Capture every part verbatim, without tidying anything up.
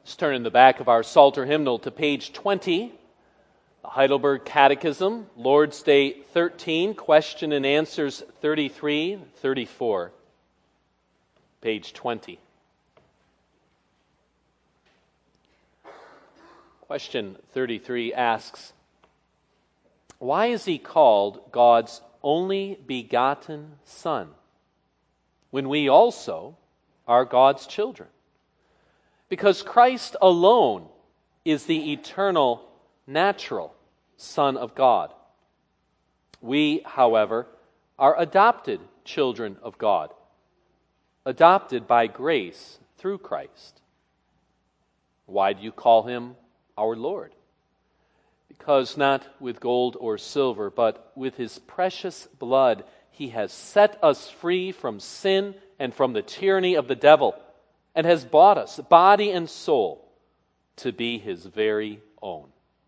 Let's turn in the back of our Psalter hymnal to page twenty, the Heidelberg Catechism, Lord's Day thirteen, question and answers thirty-three, thirty-four. Page twenty. Question thirty-three asks, why is he called God's only begotten Son, when we also are God's children? Because Christ alone is the eternal, natural Son of God. We, however, are adopted children of God, adopted by grace through Christ. Why do you call him our Lord? Because not with gold or silver, but with his precious blood, he has set us free from sin and from the tyranny of the devil, and has bought us, body and soul, to be his very own.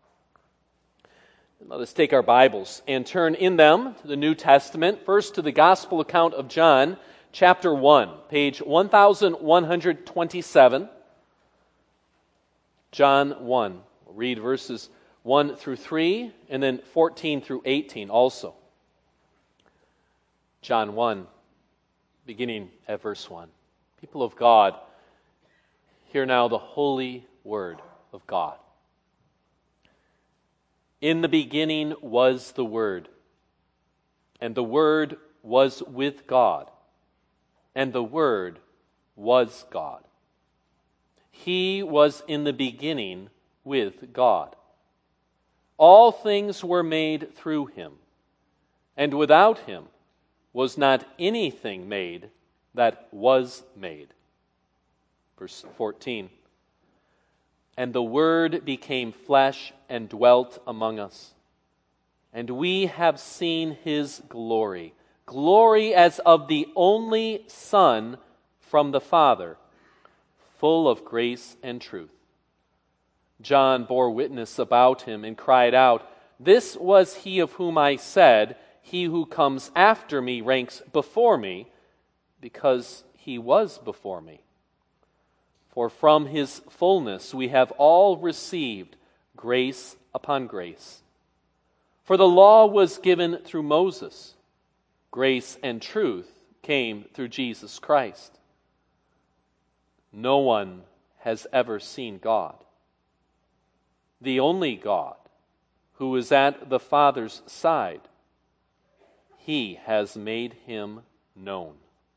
Let us take our Bibles and turn in them to the New Testament, first to the Gospel account of John, chapter one, page one thousand one hundred twenty-seven. John one. We'll read verses one through three, and then fourteen through eighteen also. John one, beginning at verse one. People of God, hear now the holy word of God. In the beginning was the Word, and the Word was with God, and the Word was God. He was in the beginning with God. All things were made through him, and without him was not anything made that was made. Verse fourteen. And the Word became flesh and dwelt among us. And we have seen his glory, glory as of the only Son from the Father, full of grace and truth. John bore witness about him and cried out, "This was he of whom I said, he who comes after me ranks before me, because he was before me. For from his fullness we have all received grace upon grace. For the law was given through Moses. Grace and truth came through Jesus Christ. No one has ever seen God. The only God, who is at the Father's side, he has made him known."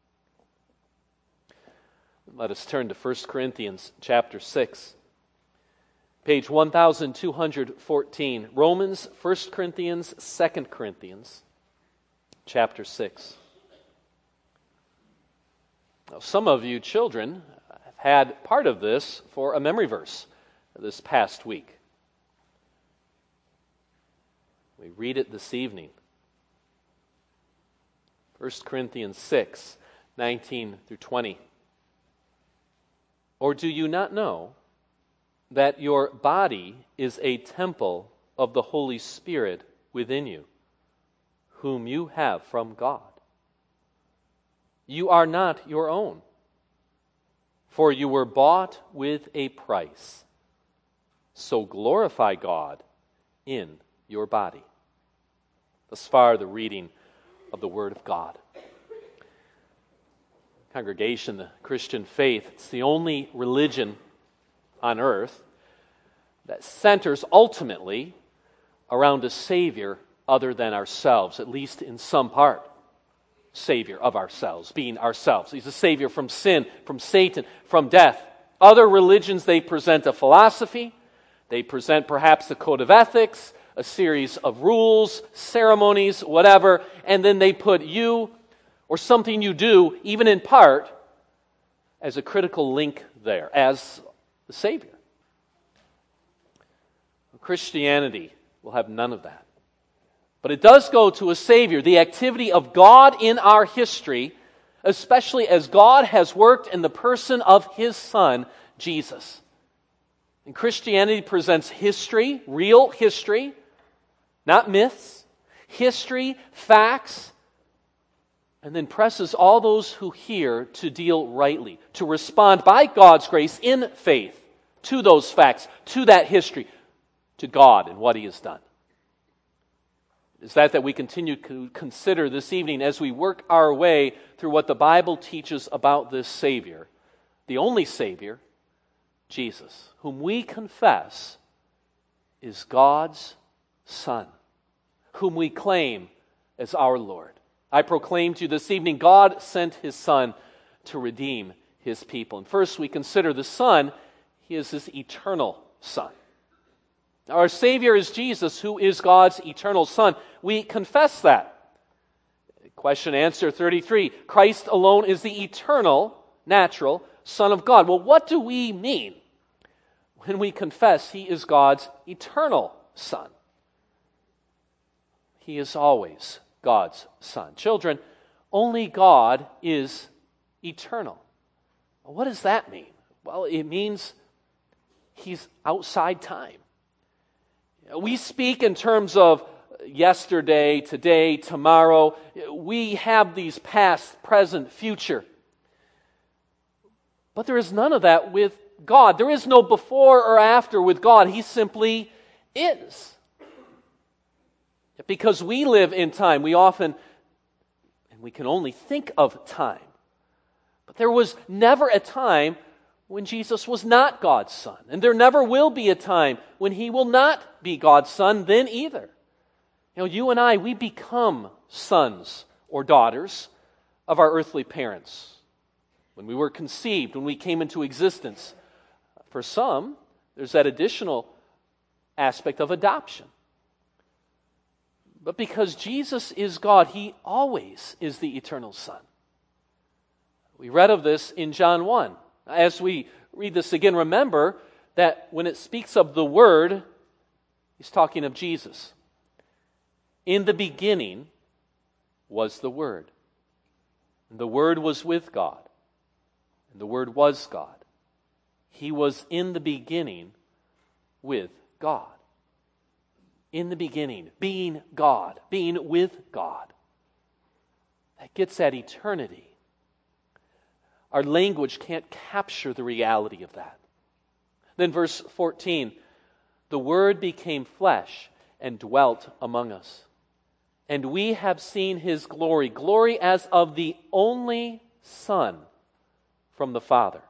Let us turn to First Corinthians chapter six, page one thousand two hundred fourteen. Romans, First Corinthians, Second Corinthians, chapter six. Now, some of you children have had part of this for a memory verse this past week. We read it this evening. First Corinthians six, nineteen through twenty. Or do you not know that your body is a temple of the Holy Spirit within you, whom you have from God? You are not your own, for you were bought with a price. So glorify God in your body. Thus far, the reading of the Word of God. Congregation, the Christian faith, it's the only religion on earth that centers ultimately around a Savior other than ourselves, at least in some part. Savior of ourselves, being ourselves. He's a Savior from sin, from Satan, from death. Other religions, they present a philosophy, they present perhaps a code of ethics, a series of rules, ceremonies, whatever, and then they put you or something you do, even in part, as a critical link there, as the Savior. Christianity will have none of that. But it does go to a Savior, the activity of God in our history, especially as God has worked in the person of his Son, Jesus. And Christianity presents history, real history, not myths, history, facts, and then presses all those who hear to deal rightly, to respond by God's grace in faith, to those facts, to that history, to God and what He has done. Is that that we continue to consider this evening as we work our way through what the Bible teaches about this Savior, the only Savior, Jesus, whom we confess is God's Son, whom we claim as our Lord. I proclaim to you this evening, God sent His Son to redeem His people. And first we consider the Son. He is His eternal Son. Our Savior is Jesus, who is God's eternal Son. We confess that. Question answer thirty-three. Christ alone is the eternal, natural Son of God. Well, what do we mean when we confess He is God's eternal Son? He is always God's Son. Children, only God is eternal. What does that mean? Well, it means He's outside time. We speak in terms of yesterday, today, tomorrow. We have these past, present, future. But there is none of that with God. There is no before or after with God. He simply is. Because we live in time, we often, and we can only think of time. But there was never a time when Jesus was not God's Son. And there never will be a time when He will not be God's Son then either. You know, you and I, we become sons or daughters of our earthly parents. When we were conceived, when we came into existence. For some, there's that additional aspect of adoption. But because Jesus is God, He always is the eternal Son. We read of this in John one. As we read this again, remember that when it speaks of the Word, He's talking of Jesus. In the beginning was the Word. And the Word was with God. And the Word was God. He was in the beginning with God. In the beginning, being God, being with God. That gets at eternity. Our language can't capture the reality of that. Then verse fourteen, the Word became flesh and dwelt among us. And we have seen His glory, glory as of the only Son from the Father,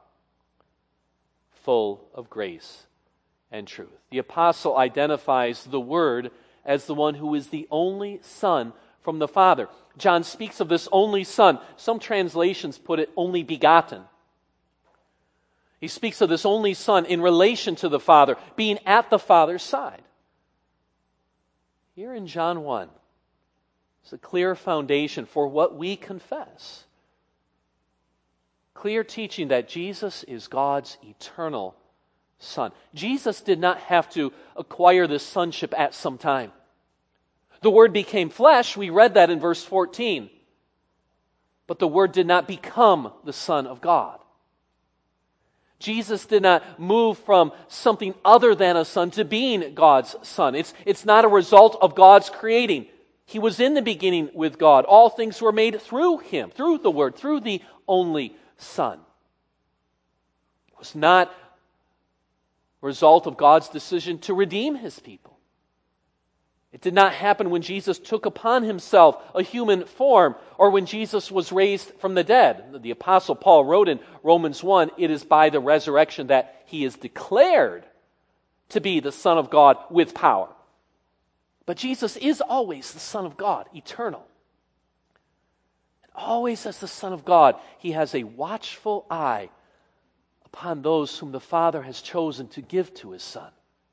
full of grace and truth. The apostle identifies the Word as the one who is the only Son from the Father. John speaks of this only Son. Some translations put it only begotten. He speaks of this only Son in relation to the Father, being at the Father's side. Here in John one, it's a clear foundation for what we confess. Clear teaching that Jesus is God's eternal Son. Jesus did not have to acquire this sonship at some time. The Word became flesh, we read that in verse fourteen. But the Word did not become the Son of God. Jesus did not move from something other than a son to being God's Son. It's, it's not a result of God's creating. He was in the beginning with God. All things were made through Him, through the Word, through the only Son. It was not a result of God's decision to redeem His people. It did not happen when Jesus took upon Himself a human form or when Jesus was raised from the dead. The Apostle Paul wrote in Romans one, it is by the resurrection that He is declared to be the Son of God with power. But Jesus is always the Son of God, eternal. And always as the Son of God, He has a watchful eye upon those whom the Father has chosen to give to His Son.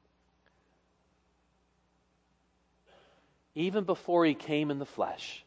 Even before He came in the flesh.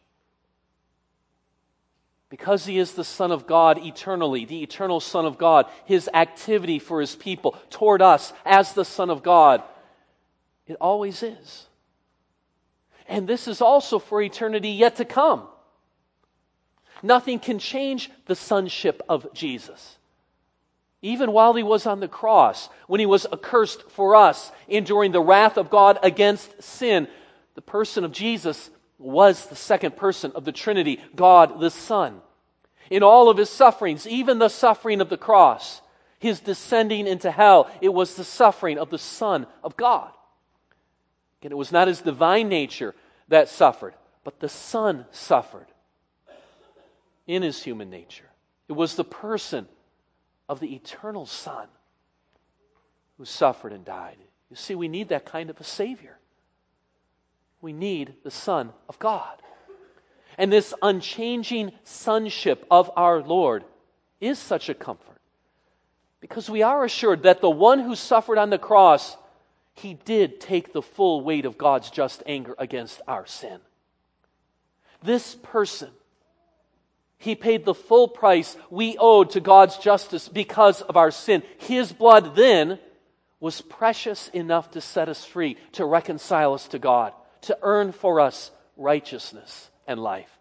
Because He is the Son of God eternally, the eternal Son of God, His activity for His people toward us as the Son of God, it always is. And this is also for eternity yet to come. Nothing can change the sonship of Jesus. Even while He was on the cross, when He was accursed for us, enduring the wrath of God against sin, the person of Jesus was the second person of the Trinity, God the Son. In all of His sufferings, even the suffering of the cross, His descending into hell, it was the suffering of the Son of God. Again, it was not His divine nature that suffered, but the Son suffered in His human nature. It was the person of the eternal Son who suffered and died. You see, we need that kind of a Savior. We need the Son of God. And this unchanging sonship of our Lord is such a comfort, because we are assured that the one who suffered on the cross, He did take the full weight of God's just anger against our sin. This person, He paid the full price we owed to God's justice because of our sin. His blood then was precious enough to set us free, to reconcile us to God, to earn for us righteousness and life.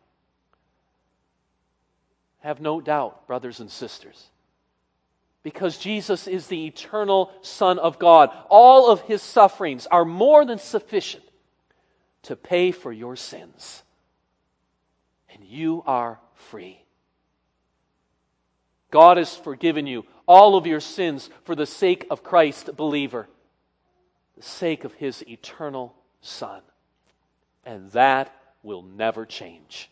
Have no doubt, brothers and sisters, because Jesus is the eternal Son of God, all of His sufferings are more than sufficient to pay for your sins. And you are free. God has forgiven you all of your sins for the sake of Christ, believer, the sake of His eternal Son. And that will never change.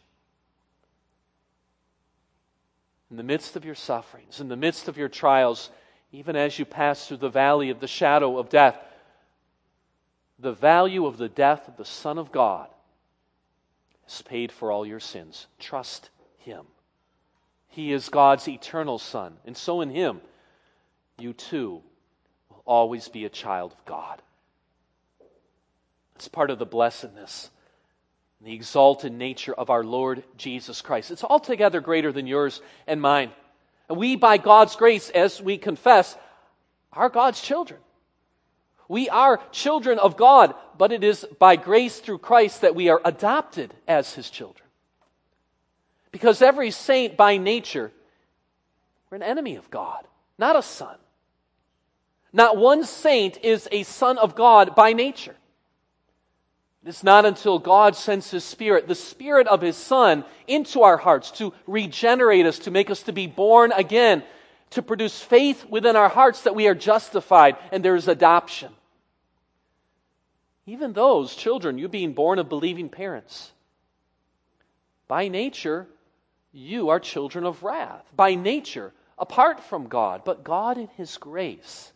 In the midst of your sufferings, in the midst of your trials, even as you pass through the valley of the shadow of death, the value of the death of the Son of God is paid for all your sins. Trust Him. He is God's eternal Son, and so in Him, you too will always be a child of God. It's part of the blessedness, the exalted nature of our Lord Jesus Christ. It's altogether greater than yours and mine. And we, by God's grace, as we confess, are God's children. We are children of God, but it is by grace through Christ that we are adopted as His children. Because every saint by nature, we're an enemy of God, not a son. Not one saint is a son of God by nature. It's not until God sends His Spirit, the Spirit of His Son, into our hearts to regenerate us, to make us to be born again, to produce faith within our hearts that we are justified and there is adoption. Even those children, you being born of believing parents, by nature, you are children of wrath. By nature, apart from God. But God in His grace,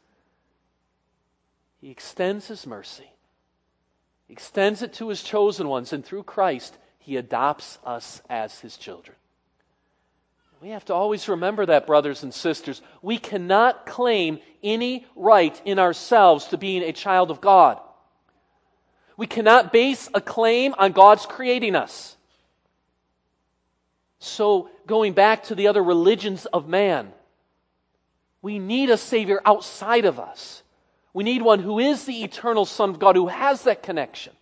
He extends His mercy. He extends it to His chosen ones, and through Christ, He adopts us as His children. We have to always remember that, brothers and sisters. We cannot claim any right in ourselves to being a child of God. We cannot base a claim on God's creating us. So, going back to the other religions of man, we need a Savior outside of us. We need one who is the eternal Son of God, who has that connection.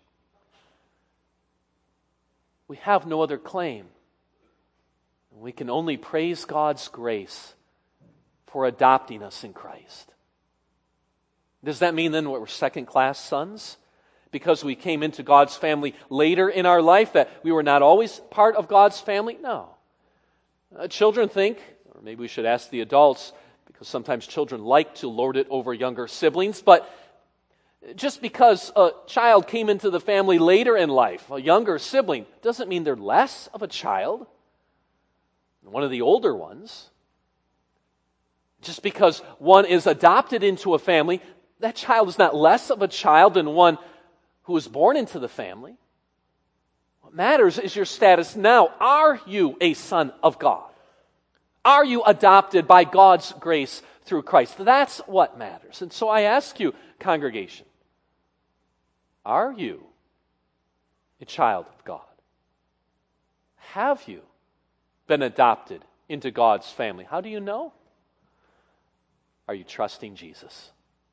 We have no other claim. We can only praise God's grace for adopting us in Christ. Does that mean then we're second-class sons? Because we came into God's family later in our life, that we were not always part of God's family? No. Uh, children think, or maybe we should ask the adults, because sometimes children like to lord it over younger siblings, but just because a child came into the family later in life, a younger sibling, doesn't mean they're less of a child than one of the older ones. Just because one is adopted into a family, that child is not less of a child than one who was born into the family. What matters is your status now. Are you a son of God? Are you adopted by God's grace through Christ? That's what matters. And so I ask you, congregation, are you a child of God? Have you been adopted into God's family? How do you know? Are you trusting Jesus?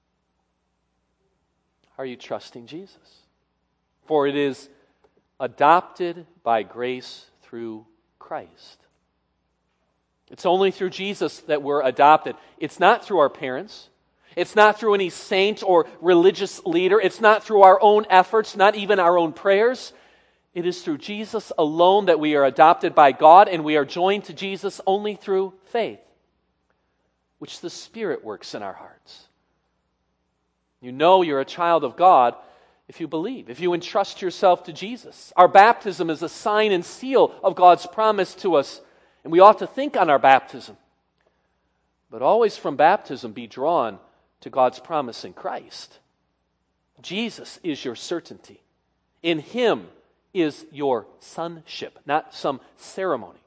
Are you trusting Jesus? For it is adopted by grace through Christ. It's only through Jesus that we're adopted. It's not through our parents. It's not through any saint or religious leader. It's not through our own efforts, not even our own prayers. It is through Jesus alone that we are adopted by God, and we are joined to Jesus only through faith. which the Spirit works in our hearts. You know you're a child of God if you believe, if you entrust yourself to Jesus. Our baptism is a sign and seal of God's promise to us, and we ought to think on our baptism, but always from baptism be drawn to God's promise in Christ. Jesus is your certainty. In Him is your sonship, not some ceremony.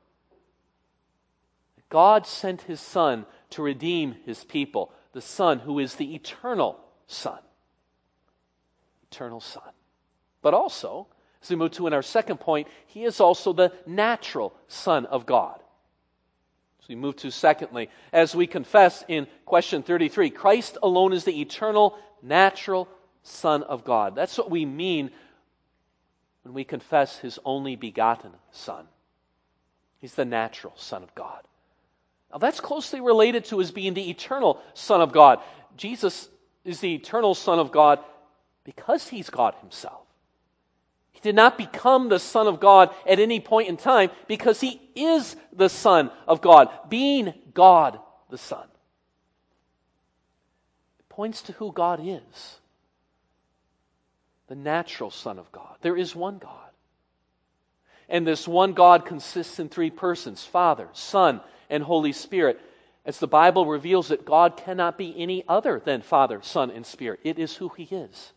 God sent His Son to redeem His people, the Son who is the eternal Son. Eternal Son. But also, as we move to in our second point, He is also the natural Son of God. As we move to secondly, as we confess in question thirty-three, Christ alone is the eternal, natural Son of God. That's what we mean when we confess His only begotten Son. He's the natural Son of God. Now that's closely related to His being the eternal Son of God. Jesus is the eternal Son of God because He's God Himself. He did not become the Son of God at any point in time because He is the Son of God, being God the Son. It points to who God is. The natural Son of God. There is one God. And this one God consists in three persons, Father, Son, and Holy Spirit. As the Bible reveals that God cannot be any other than Father, Son, and Spirit. It is who He is.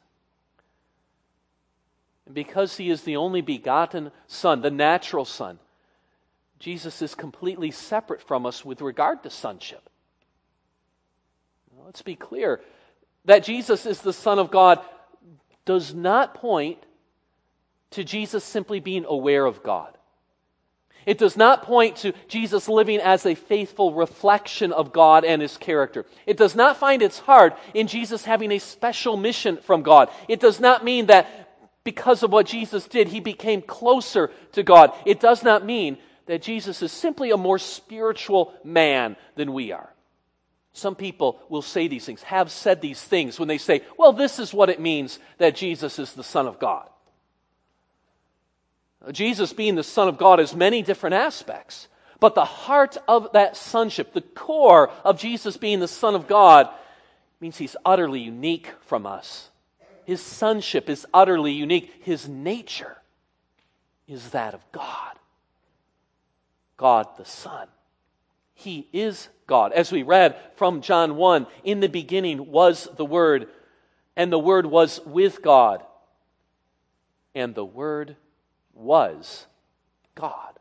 And because He is the only begotten Son, the natural Son, Jesus is completely separate from us with regard to sonship. Now, let's be clear. That Jesus is the Son of God does not point to Jesus simply being aware of God. It does not point to Jesus living as a faithful reflection of God and His character. It does not find its heart in Jesus having a special mission from God. It does not mean that because of what Jesus did, He became closer to God. It does not mean that Jesus is simply a more spiritual man than we are. Some people will say these things, have said these things when they say, well, this is what it means that Jesus is the Son of God. Jesus being the Son of God has many different aspects, but the heart of that sonship, the core of Jesus being the Son of God, means He's utterly unique from us. His sonship is utterly unique. His nature is that of God. God the Son. He is God. As we read from John one, in the beginning was the Word, and the Word was with God, and the Word was God.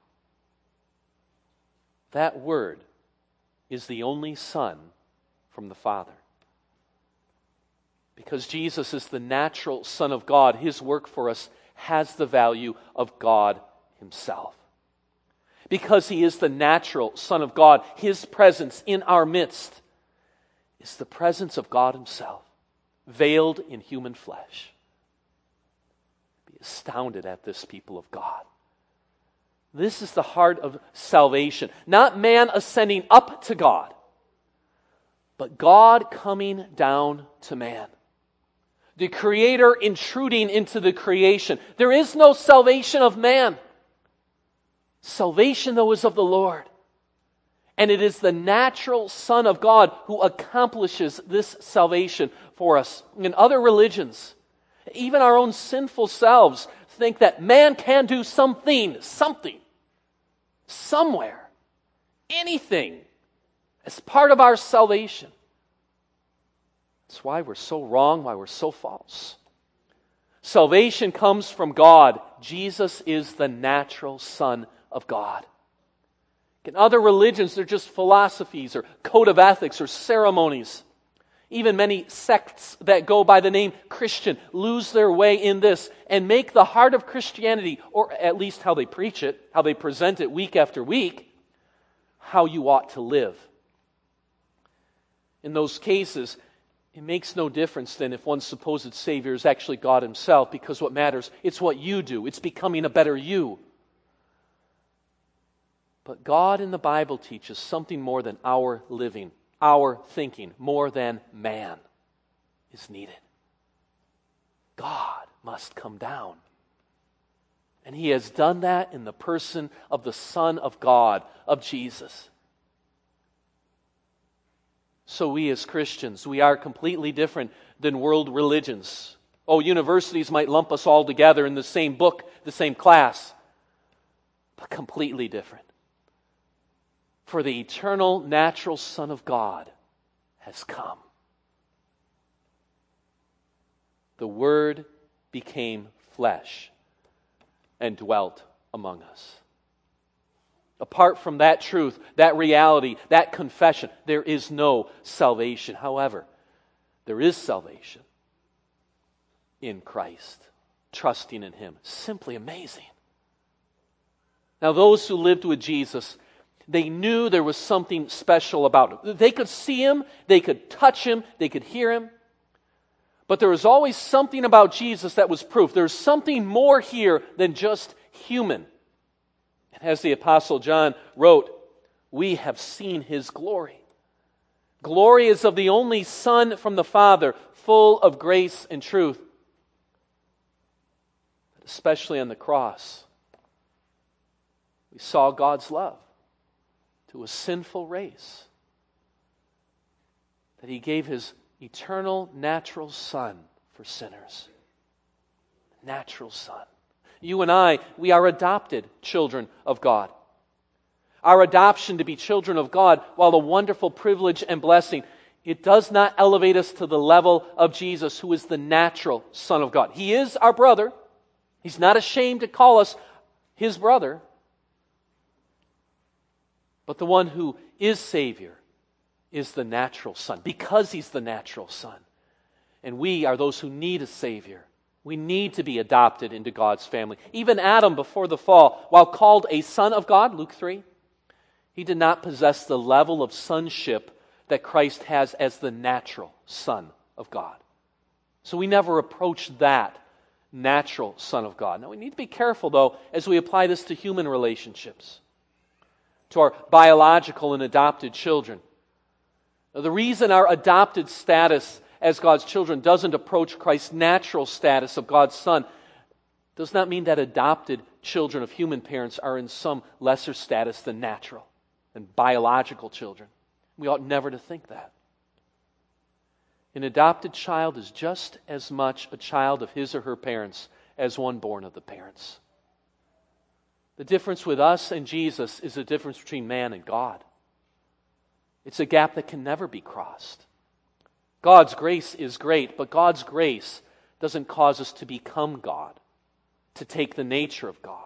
That Word is the only Son from the Father. Because Jesus is the natural Son of God, His work for us has the value of God Himself. Because He is the natural Son of God, His presence in our midst is the presence of God Himself, veiled in human flesh. Be astounded at this, people of God. This is the heart of salvation. Not man ascending up to God, but God coming down to man. The Creator intruding into the creation. There is no salvation of man. Salvation, though, is of the Lord. And it is the natural Son of God who accomplishes this salvation for us. In other religions, even our own sinful selves think that man can do something, something, somewhere, anything as part of our salvation. That's why we're so wrong, why we're so false. Salvation comes from God. Jesus is the natural Son of God. In other religions, they're just philosophies or code of ethics or ceremonies. Even many sects that go by the name Christian lose their way in this and make the heart of Christianity, or at least how they preach it, how they present it week after week, how you ought to live. In those cases, it makes no difference then if one's supposed Savior is actually God Himself, because what matters, it's what you do. It's becoming a better you. But God in the Bible teaches something more than our living, our thinking, more than man is needed. God must come down. And He has done that in the person of the Son of God, of Jesus. So we as Christians, we are completely different than world religions. Oh, universities might lump us all together in the same book, the same class, but completely different. For the eternal, natural Son of God has come. The Word became flesh and dwelt among us. Apart from that truth, that reality, that confession, there is no salvation. However, there is salvation in Christ, trusting in Him. Simply amazing. Now, those who lived with Jesus, they knew there was something special about Him. They could see Him, they could touch Him, they could hear Him. But there was always something about Jesus that was proof. There's something more here than just human. And as the Apostle John wrote, we have seen His glory. Glory is of the only Son from the Father, full of grace and truth. But especially on the cross, we saw God's love to a sinful race. That He gave His eternal, natural Son for sinners. Natural Son. You and I, we are adopted children of God. Our adoption to be children of God, while a wonderful privilege and blessing, it does not elevate us to the level of Jesus, who is the natural Son of God. He is our brother. He's not ashamed to call us His brother. But the one who is Savior is the natural Son, because He's the natural Son. And we are those who need a Savior. We need to be adopted into God's family. Even Adam, before the fall, while called a son of God, Luke three, he did not possess the level of sonship that Christ has as the natural Son of God. So we never approach that natural Son of God. Now we need to be careful, though, as we apply this to human relationships, to our biological and adopted children. Now, the reason our adopted status as God's children doesn't approach Christ's natural status of God's Son does not mean that adopted children of human parents are in some lesser status than natural and biological children. We ought never to think that. An adopted child is just as much a child of his or her parents as one born of the parents. The difference with us and Jesus is the difference between man and God. It's a gap that can never be crossed. God's grace is great, but God's grace doesn't cause us to become God, to take the nature of God.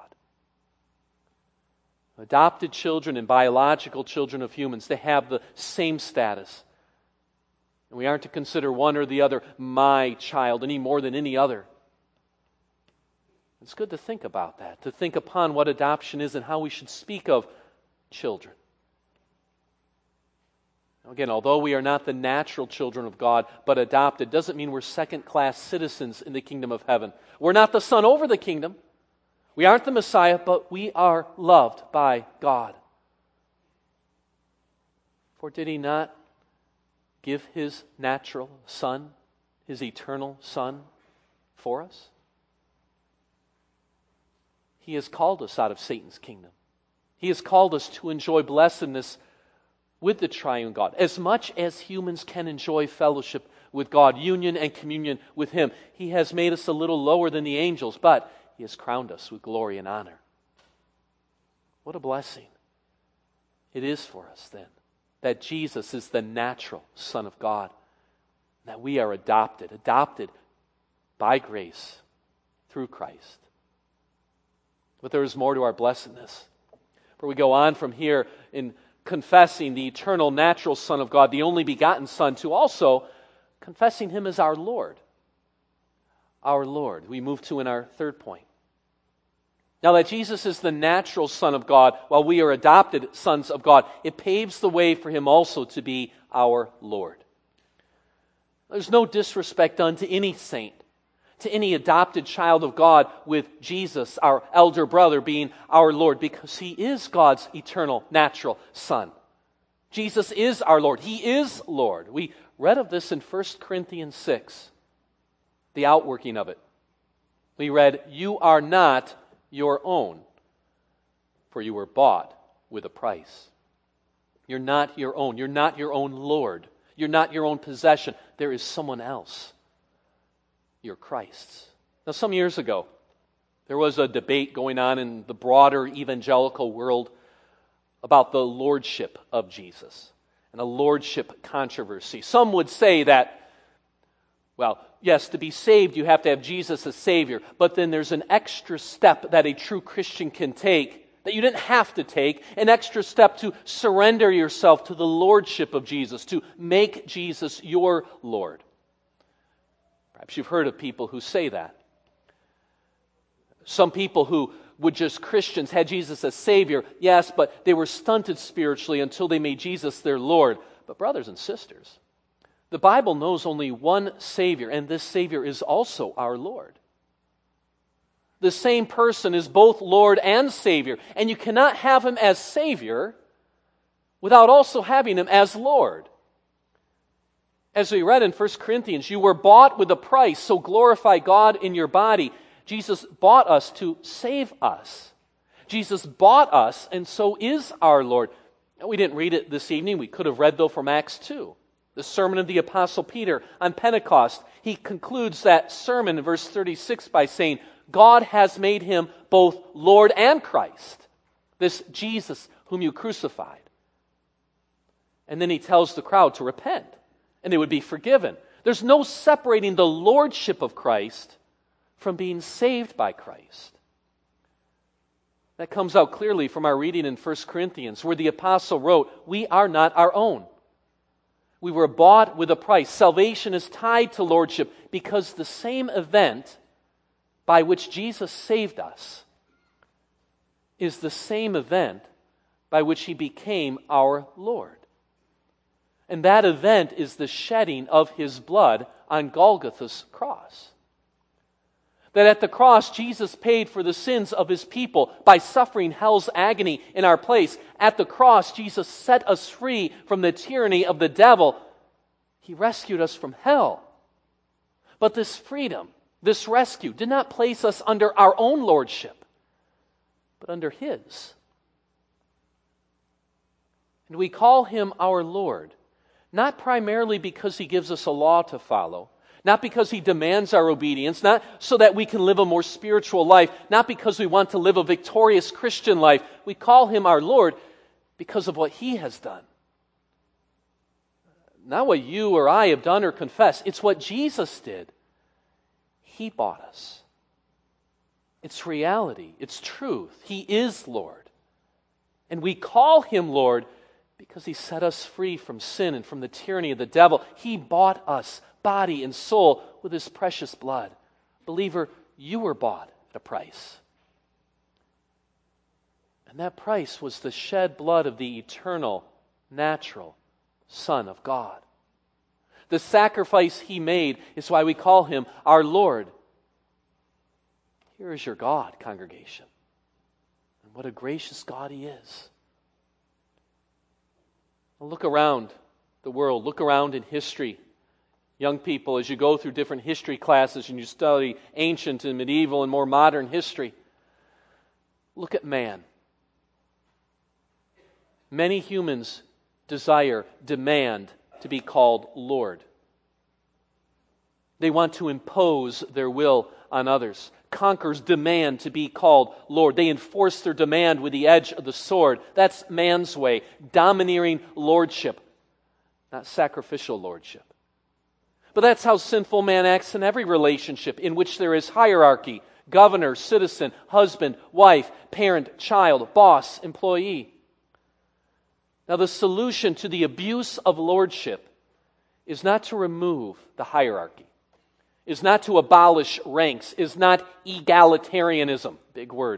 Adopted children and biological children of humans, they have the same status. And we aren't to consider one or the other my child any more than any other. It's good to think about that, to think upon what adoption is and how we should speak of children. Again, although we are not the natural children of God, but adopted, doesn't mean we're second-class citizens in the kingdom of heaven. We're not the son over the kingdom. We aren't the Messiah, but we are loved by God. For did He not give His natural Son, His eternal Son, for us? He has called us out of Satan's kingdom. He has called us to enjoy blessedness with the triune God, as much as humans can enjoy fellowship with God, union and communion with Him. He has made us a little lower than the angels, but He has crowned us with glory and honor. What a blessing it is for us then, that Jesus is the natural Son of God, that we are adopted, adopted by grace through Christ. But there is more to our blessedness. For we go on from here in confessing the eternal natural Son of God, the only begotten Son, to also confessing Him as our Lord. Our Lord. We move to in our third point. Now that Jesus is the natural Son of God, while we are adopted sons of God, it paves the way for Him also to be our Lord. There's no disrespect done to any saint, to any adopted child of God, with Jesus, our elder brother, being our Lord, because He is God's eternal, natural Son. Jesus is our Lord. He is Lord. We read of this in First Corinthians six, the outworking of it. We read, "You are not your own, for you were bought with a price." You're not your own. You're not your own Lord. You're not your own possession. There is someone else. You're Christ's. Now, some years ago, there was a debate going on in the broader evangelical world about the lordship of Jesus and a lordship controversy. Some would say that, well, yes, to be saved, you have to have Jesus as Savior, but then there's an extra step that a true Christian can take that you didn't have to take, an extra step to surrender yourself to the lordship of Jesus, to make Jesus your Lord. Perhaps you've heard of people who say that. Some people who would just Christians, had Jesus as Savior, yes, but they were stunted spiritually until they made Jesus their Lord. But brothers and sisters, the Bible knows only one Savior, and this Savior is also our Lord. The same person is both Lord and Savior, and you cannot have Him as Savior without also having Him as Lord. As we read in First Corinthians, you were bought with a price, so glorify God in your body. Jesus bought us to save us. Jesus bought us, and so is our Lord. Now, we didn't read it this evening. We could have read, though, from Acts two. The sermon of the Apostle Peter on Pentecost. He concludes that sermon in verse thirty-six by saying, God has made Him both Lord and Christ, this Jesus whom you crucified. And then he tells the crowd to repent, and they would be forgiven. There's no separating the lordship of Christ from being saved by Christ. That comes out clearly from our reading in First Corinthians, where the apostle wrote, we are not our own. We were bought with a price. Salvation is tied to lordship because the same event by which Jesus saved us is the same event by which He became our Lord. And that event is the shedding of His blood on Golgotha's cross. That at the cross, Jesus paid for the sins of His people by suffering hell's agony in our place. At the cross, Jesus set us free from the tyranny of the devil. He rescued us from hell. But this freedom, this rescue, did not place us under our own lordship, but under His. And we call Him our Lord, not primarily because He gives us a law to follow, not because He demands our obedience, not so that we can live a more spiritual life, not because we want to live a victorious Christian life. We call Him our Lord because of what He has done. Not what you or I have done or confessed. It's what Jesus did. He bought us. It's reality. It's truth. He is Lord. And we call Him Lord because He set us free from sin and from the tyranny of the devil. He bought us, body and soul, with His precious blood. Believer, you were bought at a price. And that price was the shed blood of the eternal, natural Son of God. The sacrifice He made is why we call Him our Lord. Here is your God, congregation. And what a gracious God He is. Now look around the world. Look around in history. Young people, as you go through different history classes and you study ancient and medieval and more modern history, look at man. Many humans desire, demand to be called Lord. They want to impose their will on others. Conquerors demand to be called Lord. They enforce their demand with the edge of the sword. That's man's way. Domineering lordship, not sacrificial lordship. But that's how sinful man acts in every relationship in which there is hierarchy. Governor, citizen, husband, wife, parent, child, boss, employee. Now, the solution to the abuse of lordship is not to remove the hierarchy, is not to abolish ranks, is not egalitarianism, big word.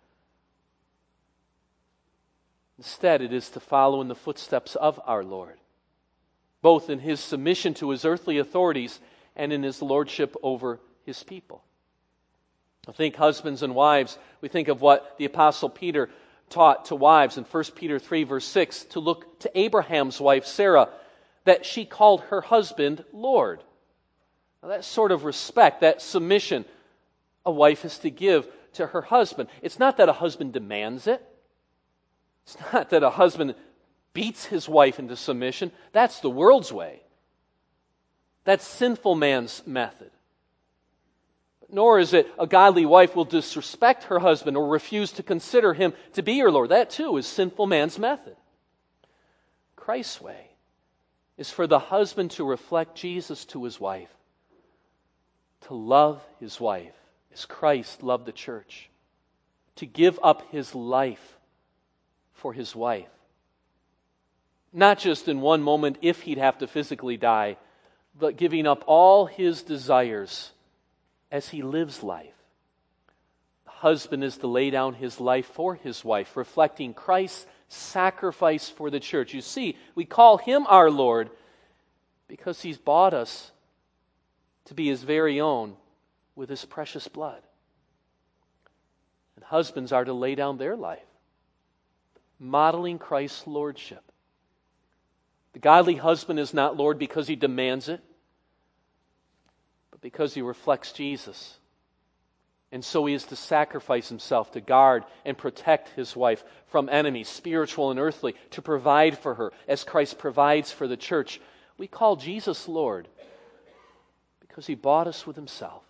Instead, it is to follow in the footsteps of our Lord, both in His submission to His earthly authorities and in His lordship over His people. I think husbands and wives, we think of what the Apostle Peter taught to wives in First Peter three, verse six, to look to Abraham's wife, Sarah, that she called her husband Lord. Now, that sort of respect, that submission, a wife is to give to her husband. It's not that a husband demands it. It's not that a husband beats his wife into submission. That's the world's way. That's sinful man's method. Nor is it a godly wife will disrespect her husband or refuse to consider him to be her Lord. That too is sinful man's method. Christ's way is for the husband to reflect Jesus to his wife, to love his wife as Christ loved the church, to give up his life for his wife. Not just in one moment if he'd have to physically die, but giving up all his desires as he lives life. The husband is to lay down his life for his wife, reflecting Christ's sacrifice for the church. You see, we call him our Lord because he's bought us to be his very own with his precious blood. And husbands are to lay down their life, modeling Christ's lordship. The godly husband is not Lord because he demands it, but because he reflects Jesus. And so he is to sacrifice himself to guard and protect his wife from enemies, spiritual and earthly, to provide for her as Christ provides for the church. We call Jesus Lord because he bought us with himself.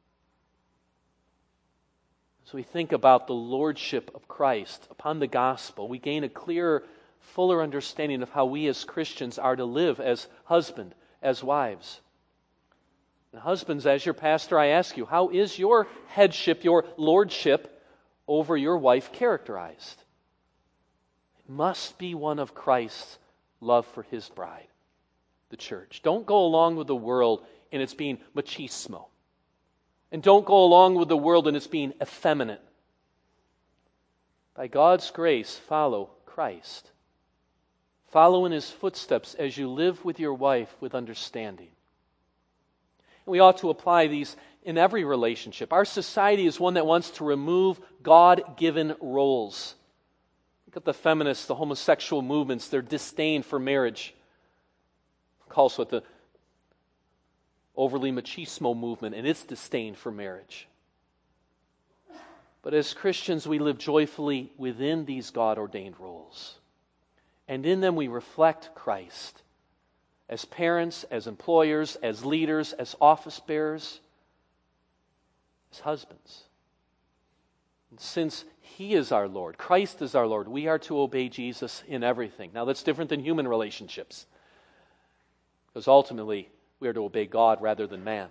As we think about the lordship of Christ upon the gospel, we gain a clearer, fuller understanding of how we as Christians are to live as husband, as wives. And husbands, as your pastor, I ask you, how is your headship, your lordship over your wife characterized? It must be one of Christ's love for his bride, the church. Don't go along with the world in its being machismo. And don't go along with the world in its being effeminate. By God's grace, follow Christ. Follow in his footsteps as you live with your wife with understanding. And we ought to apply these in every relationship. Our society is one that wants to remove God-given roles. Look at the feminists, the homosexual movements, their disdain for marriage. Also at the overly machismo movement and its disdain for marriage. But as Christians, we live joyfully within these God-ordained roles. And in them we reflect Christ as parents, as employers, as leaders, as office bearers, as husbands. And since he is our Lord, Christ is our Lord, we are to obey Jesus in everything. Now that's different than human relationships, because ultimately we are to obey God rather than man.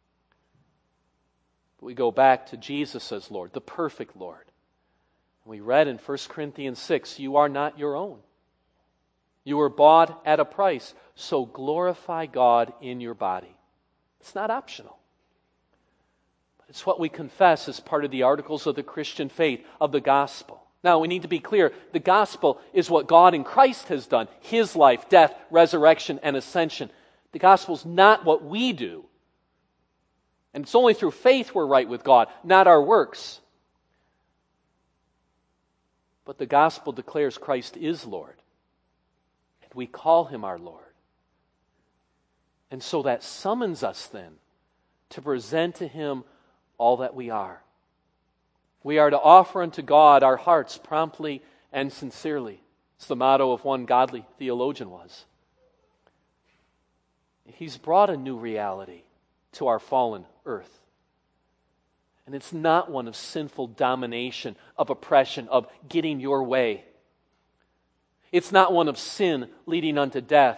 But we go back to Jesus as Lord, the perfect Lord. We read in First Corinthians six, you are not your own. You were bought at a price, so glorify God in your body. It's not optional. But it's what we confess as part of the articles of the Christian faith, of the gospel. Now, we need to be clear, the gospel is what God in Christ has done, his life, death, resurrection, and ascension. The gospel is not what we do. And it's only through faith we're right with God, not our works. But the gospel declares Christ is Lord. And we call him our Lord. And so that summons us then to present to him all that we are. We are to offer unto God our hearts promptly and sincerely. It's the motto of one godly theologian was. He's brought a new reality to our fallen earth. And it's not one of sinful domination, of oppression, of getting your way. It's not one of sin leading unto death.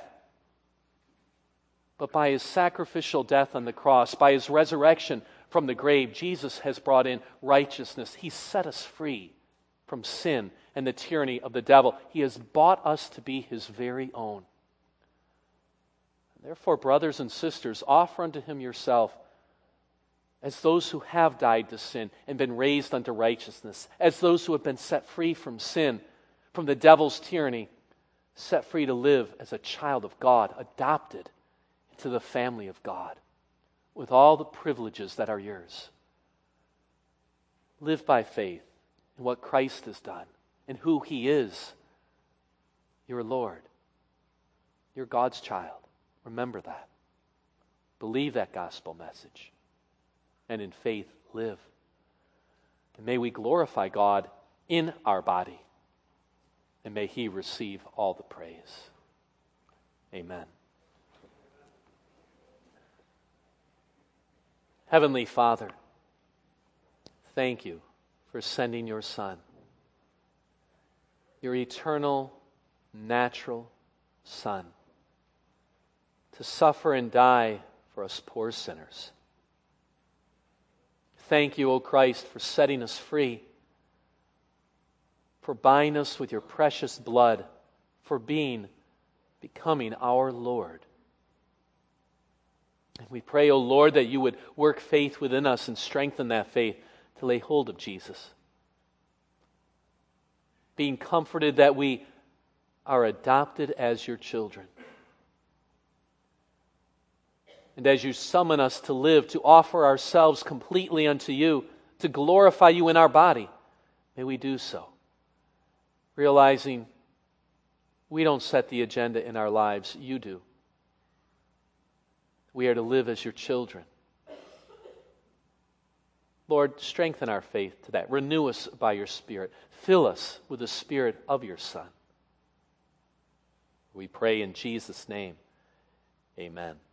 But by his sacrificial death on the cross, by his resurrection from the grave, Jesus has brought in righteousness. He set us free from sin and the tyranny of the devil. He has bought us to be his very own. Therefore, brothers and sisters, offer unto him yourself as those who have died to sin and been raised unto righteousness, as those who have been set free from sin, from the devil's tyranny, set free to live as a child of God, adopted into the family of God, with all the privileges that are yours. Live by faith in what Christ has done and who he is, your Lord. You're God's child. Remember that. Believe that gospel message. And in faith, live. And may we glorify God in our body. and may He receive all the praise. Amen. Heavenly Father, thank you for sending your Son, your eternal, natural Son, to suffer and die for us poor sinners. Thank you, O Christ, for setting us free, for buying us with your precious blood, for being, becoming our Lord. And we pray, O Lord, that you would work faith within us and strengthen that faith to lay hold of Jesus. Being comforted that we are adopted as your children. And as you summon us to live, to offer ourselves completely unto you, to glorify you in our body, may we do so, realizing we don't set the agenda in our lives, you do. We are to live as your children. Lord, strengthen our faith to that. Renew us by your Spirit. Fill us with the Spirit of your Son. We pray in Jesus' name. Amen.